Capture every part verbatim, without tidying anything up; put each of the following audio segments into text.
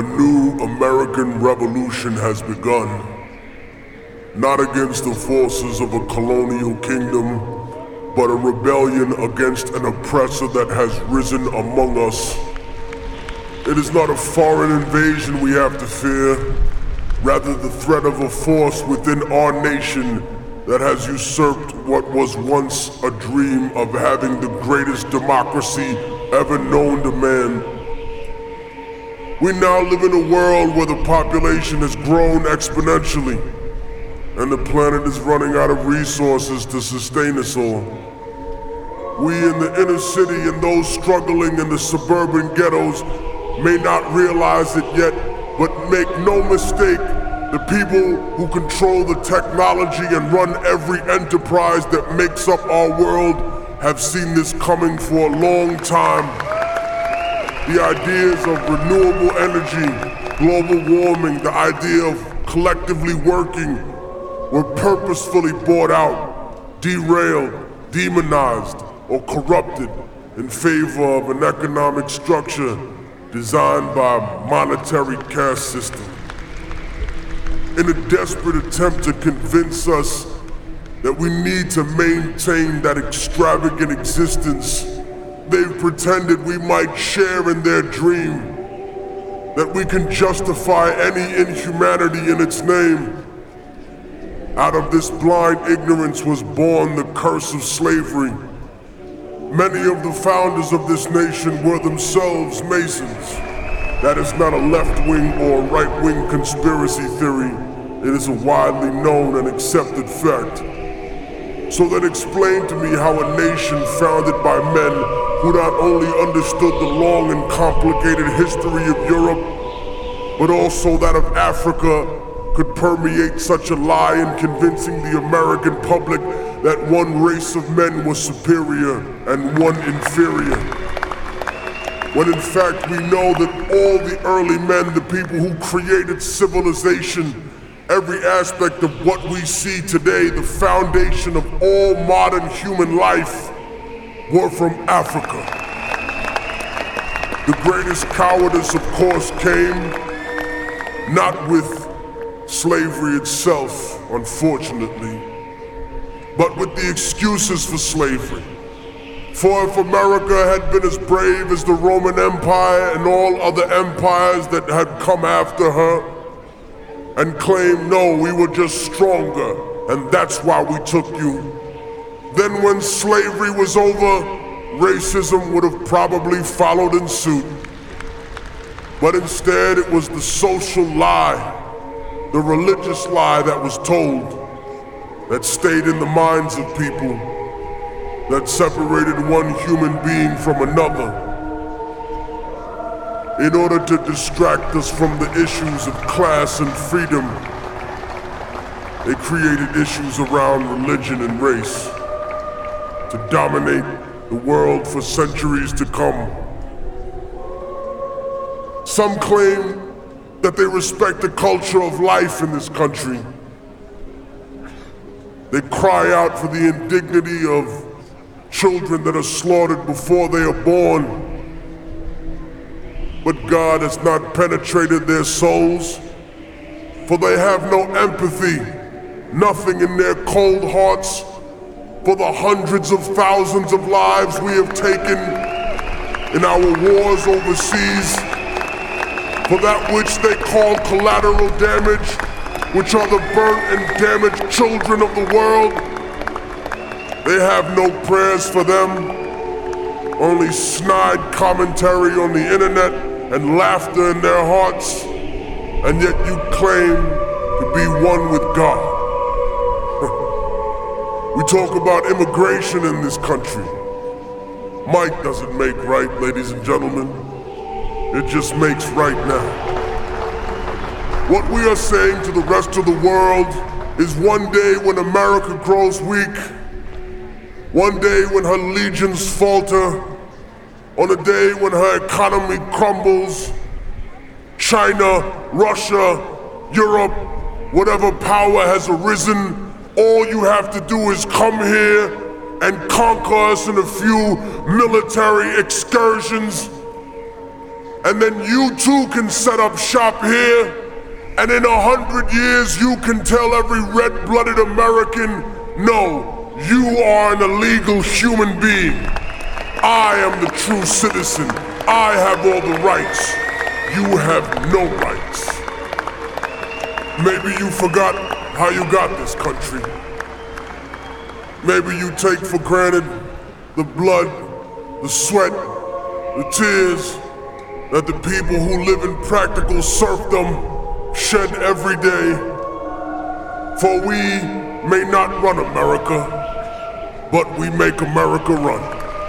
A new American revolution has begun, not against the forces of a colonial kingdom, but a rebellion against an oppressor that has risen among us. It is not a foreign invasion we have to fear, rather the threat of a force within our nation that has usurped what was once a dream of having the greatest democracy ever known to man. We now live in a world where the population has grown exponentially, and the planet is running out of resources to sustain us all. We in the inner city and those struggling in the suburban ghettos may not realize it yet, but make no mistake, the people who control the technology and run every enterprise that makes up our world have seen this coming for a long time. The ideas of renewable energy, global warming, the idea of collectively working were purposefully bought out, derailed, demonized, or corrupted in favor of an economic structure designed by a monetary caste system. In a desperate attempt to convince us that we need to maintain that extravagant existence, they've pretended we might share in their dream, that we can justify any inhumanity in its name. Out of this blind ignorance was born the curse of slavery. Many of the founders of this nation were themselves Masons. That is not a left-wing or right-wing conspiracy theory. It is a widely known and accepted fact. So then explain to me how a nation founded by men who not only understood the long and complicated history of Europe, but also that of Africa, could permeate such a lie in convincing the American public that one race of men was superior and one inferior. When in fact we know that all the early men, the people who created civilization, every aspect of what we see today, the foundation of all modern human life, were from Africa. The greatest cowardice, of course, came not with slavery itself, unfortunately, but with the excuses for slavery. For if America had been as brave as the Roman Empire and all other empires that had come after her, and claimed, no, we were just stronger, and that's why we took you, then when slavery was over, racism would have probably followed in suit. But instead, it was the social lie, the religious lie that was told, that stayed in the minds of people, that separated one human being from another, in order to distract us from the issues of class and freedom. They created issues around religion and race to dominate the world for centuries to come. Some claim that they respect the culture of life in this country. They cry out for the indignity of children that are slaughtered before they are born. But God has not penetrated their souls, for they have no empathy, nothing in their cold hearts for the hundreds of thousands of lives we have taken in our wars overseas, for that which they call collateral damage, which are the burnt and damaged children of the world. They have no prayers for them, only snide commentary on the internet and laughter in their hearts, and yet you claim to be one with God. We talk about immigration in this country. Might doesn't make right, ladies and gentlemen. It just makes right now. What we are saying to the rest of the world is one day when America grows weak, one day when her legions falter, on a day when her economy crumbles, China, Russia, Europe, whatever power has arisen, all you have to do is come here and conquer us in a few military excursions, and then you too can set up shop here, and in a hundred years you can tell every red-blooded American, no, you are an illegal human being. I am the true citizen. I have all the rights. You have no rights. Maybe you forgot how you got this country. Maybe you take for granted the blood, the sweat, the tears that the people who live in practical serfdom shed every day. For we may not run America, but we make America run.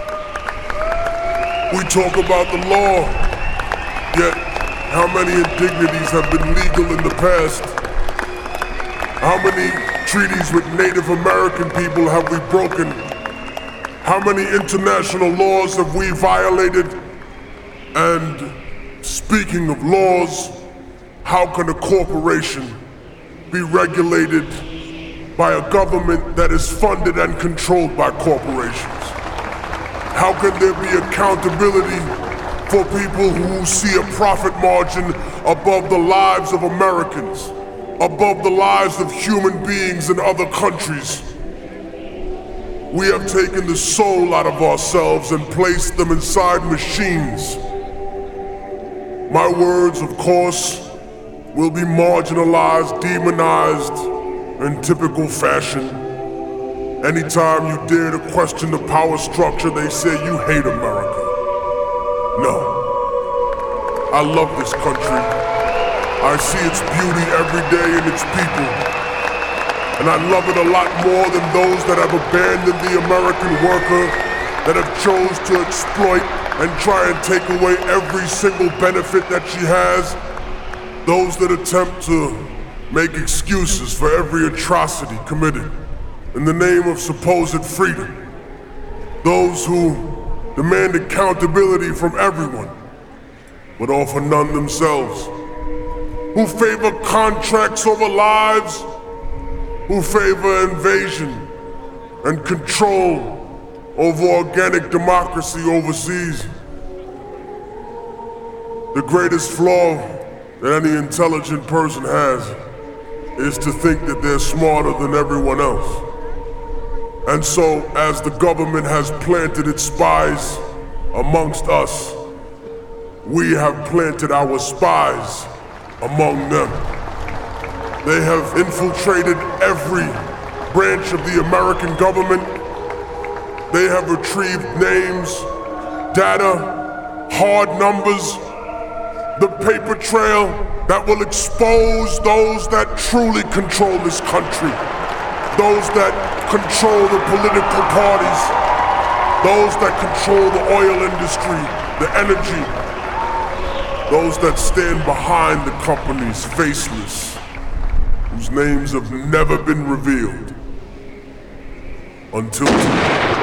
We talk about the law, yet how many indignities have been legal in the past? How many treaties with Native American people have we broken? How many international laws have we violated? And speaking of laws, how can a corporation be regulated by a government that is funded and controlled by corporations? How can there be accountability for people who see a profit margin above the lives of Americans, above the lives of human beings in other countries? We have taken the soul out of ourselves and placed them inside machines. My words, of course, will be marginalized, demonized in typical fashion. Anytime you dare to question the power structure, they say you hate America. No. I love this country. I see its beauty every day in its people. And I love it a lot more than those that have abandoned the American worker, that have chose to exploit and try and take away every single benefit that she has. Those that attempt to make excuses for every atrocity committed in the name of supposed freedom. Those who demand accountability from everyone, but offer none themselves. Who favor contracts over lives, who favor invasion and control over organic democracy overseas. The greatest flaw that any intelligent person has is to think that they're smarter than everyone else. And so, as the government has planted its spies amongst us, we have planted our spies among them. They have infiltrated every branch of the American government. They have retrieved names, data, hard numbers, the paper trail that will expose those that truly control this country, those that control the political parties, those that control the oil industry, the energy, those that stand behind the companies faceless, whose names have never been revealed until today.